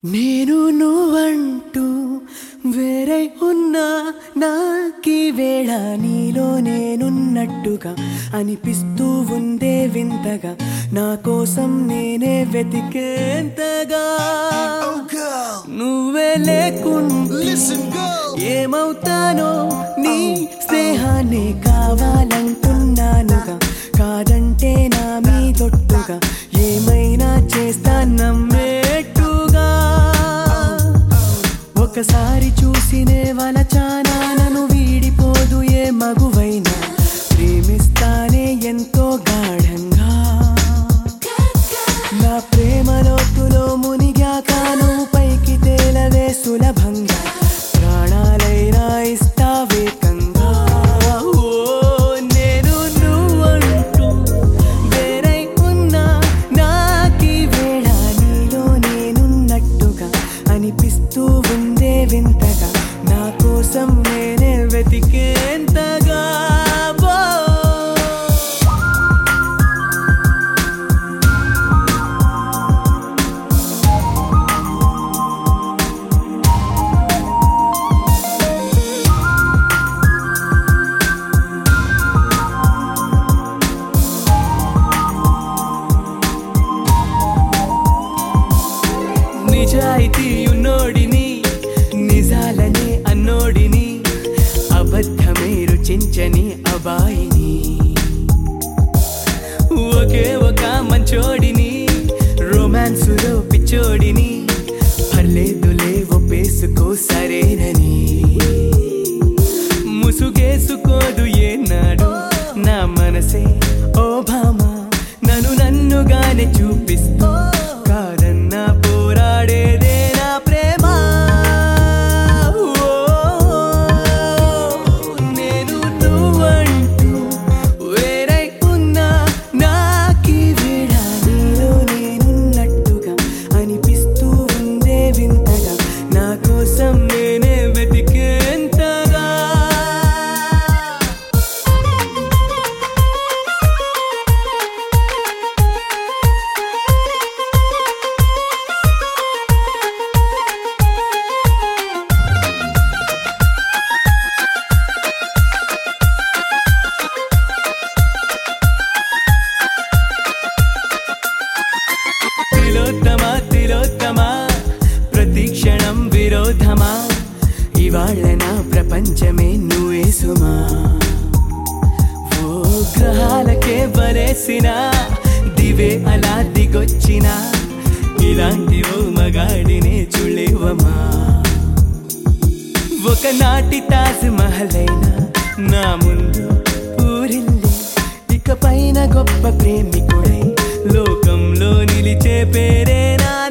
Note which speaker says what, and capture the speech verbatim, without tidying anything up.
Speaker 1: నేను నువ్వంటూ వేరే ఉన్నా నాకీ వేళ నీలో నేనున్నట్టుగా అనిపిస్తూ ఉందే వింతగా నా కోసం నేనే వెతికేంతగా నువ్వే లేకుండా ఏమవుతానో నీ స్నేహాన్ని కావాలంటున్నానుగా కాదంటే నా మీదొట్టుగా ఏమైనా చేస్తా నమ్మేట్టుగా ఒకసారి చూసినే వలచానా నన్ను వీడిపోదు ఏ మగువైనా ప్రేమిస్తానే ఎంతో గాఢంగా నా ప్రేమ లోతులో మునిగాక నువ్వు పైకి తేలవే సులభంగా ప్రాణాలైనా ఇస్తా వేకంగా నేను నువ్వంటూ వేరై ఉన్నా నాకీ వేళ నీలో నేనున్నట్టుగా అనిపిస్తూ ఉందే వింతగా నా కోసం నేనే వెతికేంతగా నిజాయితీ ఉన్నోడిని నిజాలనే అన్నోడిని అబద్ధమే రుచించని అబాయిని ఒకే ఒక మంచోడిని రొమాన్సులో పిచ్చోడిని పర్లేదులే ఒప్పేసుకో సరేనని ముసుగేసుకోదు ఏనాడు నా మనసే ఓ భామా నన్ను నన్నుగానే చూపిస్తూ కాదన్నా పోరాడేదే నా ప్రేమ నేను నువ్వంటూ వేరై ఉన్నా నాకీ వేళ నీలో నేనున్నట్టుగా అనిపిస్తూ ఉందే వింతగా నా కోసం నేనే వెతికేంతగా తిలోత్తమా తిలోత్తమా ప్రతి క్షణం విరోధమా ఇవాళ నా ప్రపంచమే నువ్వే సుమా ఓ గ్రహాలకే వలేసిన దివే అలా దిగొచ్చిన ఇలాంటి ఓ మగాడినే చూడలేవమా ఒకనాటి తాజ్ మహల్ అయినా నా ముందు ఊరిల్లి ఇక పైన గొప్ప ప్రేమికుడై లోకంలో నిలిచే పేరే నా